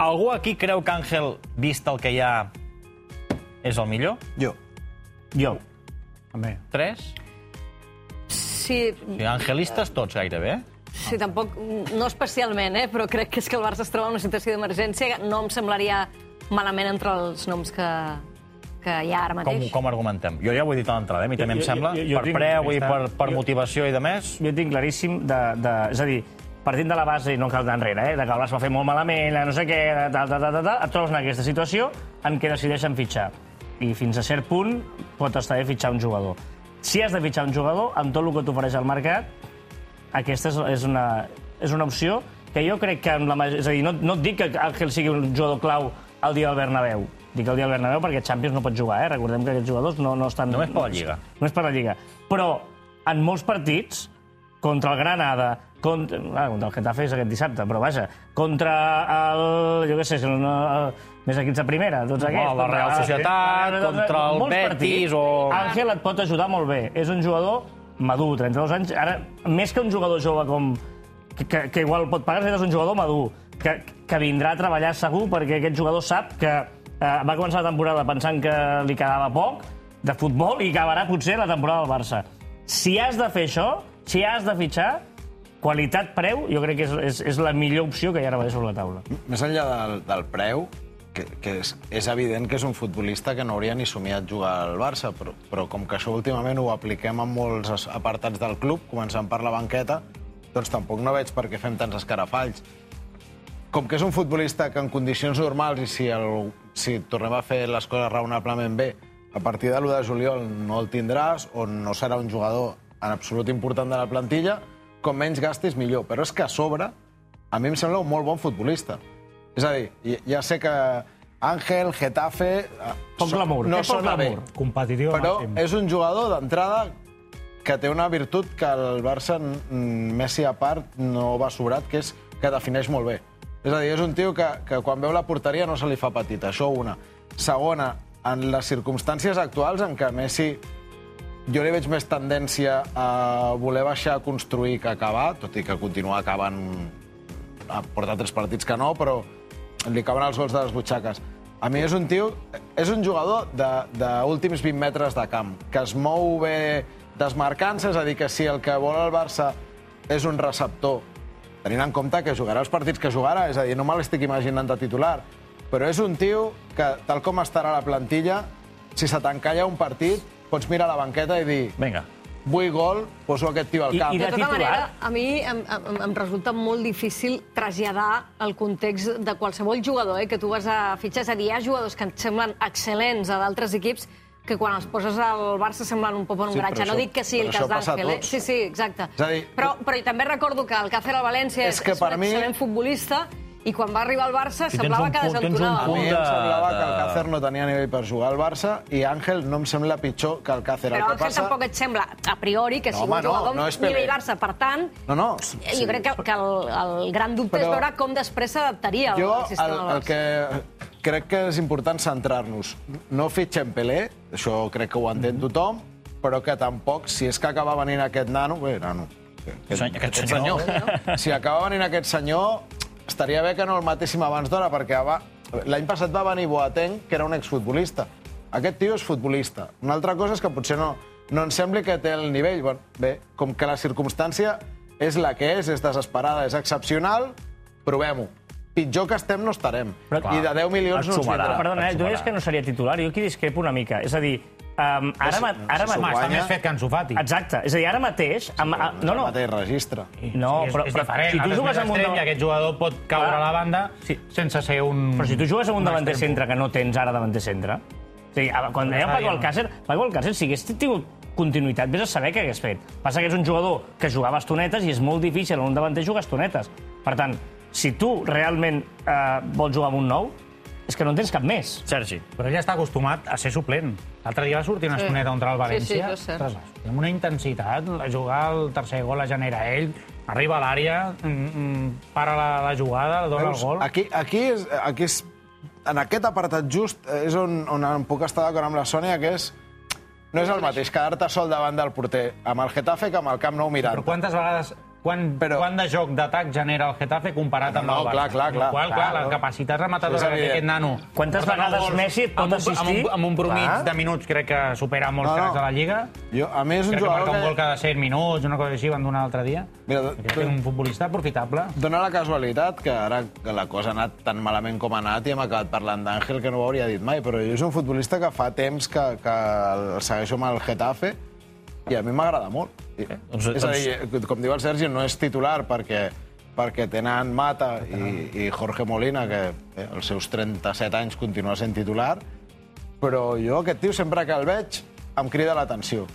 Algú aquí creu que Àngel, vist el que hi ha, és el millor? Jo. També. 3? Sí, Angelistes tots gairebé, sí, tampoc, no especialment, però crec que és que el Barça es troba en una situació d'emergència. No em semblaria malament entre els noms que hi ha ara mateix. Com argumentem? Jo ja ho he dit a l'entrada, a mi també em sembla, per preu i per motivació i de més. Jo tinc claríssim és a dir, partint de la base, i no cal d'enrere, de que el Barça va fer molt malament, no sé què, et trobes en aquesta situació en què decideixen fitxar. I fins a cert punt pot estar bé fitxar un jugador. Si has de fitxar un jugador, amb tot el que t'ofereix al mercat, aquesta és una opció que jo crec que... És a dir, no et dic que Àngel sigui un jugador clau el dia del Bernabéu. Dic el dia del Bernabéu perquè Champions no pot jugar, Recordem que aquests jugadors no estan... Només per la Lliga. Només per la Lliga. Però en molts partits, contra el Granada, contra el Getafe és aquest dissabte, però vaja, contra el... jo què sé, més equips de primera, tots aquests... La Real Societat, contra el Betis o... Àngel et pot ajudar molt bé. És un jugador madur, 32 anys. Ara, més que un jugador jove com... que igual pot pagar, és un jugador madur, que vindrà a treballar segur, perquè aquest jugador sap que va començar la temporada pensant que li quedava poc de futbol i acabarà potser la temporada del Barça. Si has de fer això, si has de fitxar, qualitat-preu, jo crec que és la millor opció que hi ha ara mateix sobre la taula. Més enllà del preu, que és evident que és un futbolista que no hauria ni somiat jugar al Barça, però com que això últimament ho apliquem en molts apartats del club, començant per la banqueta, doncs tampoc no veig per què fem tants escarafalls. Com que és un futbolista que en condicions normals i si tornem a fer les coses raonablement bé, a partir de l'1 de juliol no el tindràs o no serà un jugador en absolut important de la plantilla, com menys gastis millor. Però és que a sobre, a mi em sembla un molt bon futbolista. És a dir, ja sé que Àngel, Getafe... Poc glamour. No sona bé. Competitiu però màxim. és un jugador d'entrada que té una virtut que el Barça, Messi a part, no va sobrat, que és que defineix molt bé. És a dir, és un tio que quan veu la porteria no se li fa petita, això una. Segona, en les circumstàncies actuals en què Messi jo li veig més tendència a voler baixar a construir que acabar, tot i que continua acabant a portar 3 partits que no, però li caben els gols de les butxaques. A mi és un tio, és un jugador d'últims 20 metres de camp, que es mou bé desmarcant-se, és a dir, que si el que vol el Barça és un receptor, tenint en compte que jugarà els partits que jugarà, és a dir, no me l'estic imaginant de titular, però és un tio que, tal com estarà la plantilla, si se t'encalla un partit, pots mirar a la banqueta i dir... Vinga. Vull gol, poso aquest tio al camp. De tota manera, a mi em resulta molt difícil traslladar el context de qualsevol jugador que tu vas a fitxar. És a dir, hi ha jugadors que em semblen excel·lents a d'altres equips que quan els poses al Barça semblen un pop en un garatge. No dic que sigui el cas d'Àngel. Sí, exacte. Però també recordo que el Càcer al València és un excel·lent futbolista i quan va arribar al Barça semblava que desentonava. A mi em semblava que el Càcer no tenia nivell per jugar al Barça i Àngel no em sembla pitjor que el Càcer. Però Àngel tampoc et sembla, a priori, que sigui un jugador amb nivell Barça. Per tant, jo crec que el gran dubte és veure com després s'adaptaria al sistema del Barça. El que crec que és important centrar-nos. No fitxem Pelé, això crec que ho entén tothom, però que tampoc, si és que acaba venint aquest nano... Bé, nano. Aquest senyor. Si acaba venint aquest senyor, estaria bé que no el matéssim abans d'hora, perquè l'any passat va venir Boateng, que era un exfutbolista. Aquest tio és futbolista. Una altra cosa és que potser no ens sembli que té el nivell. Bé, com que la circumstància és la que és desesperada, és excepcional, provem-ho. Pitjor que estem no estarem. I de 10 milions no ens vindrà. Perdona, tu deies que no seria titular. Jo aquí discrepo una mica. És a dir, ara mateix... Està més fet que Ansu Fati. Exacte. És a dir, ara mateix... No, el mateix registre. No, però... És diferent. Si tu jugues amb un... Aquest jugador pot caure a la banda sense ser un... Però si tu jugues amb un davanter centre que no tens ara davanter centre... O sigui, quan dèiem Paco Alcácer, si hagués tingut continuïtat, vés a saber què hagués fet. Passa que és un jugador que jugava estonetes i és molt difícil en un davanter jugar estonetes. Per tant, si tu realment vols jugar amb un nou, és que no en tens cap més. Sergi. Però ell està acostumat a ser suplent. L'altre dia va sortir una estoneta contra el València. Sí, és cert. Amb una intensitat, jugar el tercer gol la genera ell, arriba a l'àrea, para la jugada, dona el gol. Aquí és... En aquest apartat just és on em puc estar d'acord amb la Sònia, que és... No és el mateix quedar-te sol davant del porter amb el Getafe que amb el Camp Nou mirant. Però quantes vegades quant de joc d'atac genera el Getafe comparat amb el Barça. Clar. La capacitat rematadora que té aquest nano. Quantes vegades Messi et pot assistir? Amb un promig de minuts crec que supera molts cracs a la Lliga. A mi és un jugador que... Crec que marca un gol cada 100 minuts, una cosa així, van donar l'altre dia. És un futbolista aprofitable. Dóna la casualitat que ara la cosa ha anat tan malament com ha anat i hem acabat parlant d'Àngel, que no ho hauria dit mai, però és un futbolista que fa temps que el segueixo amb el Getafe i a mi m'agrada molt. És a dir, com diu el Sergi, no és titular perquè tenen Mata i Jorge Molina, que als seus 37 anys continua sent titular, però jo aquest tio sempre que el veig em crida l'atenció.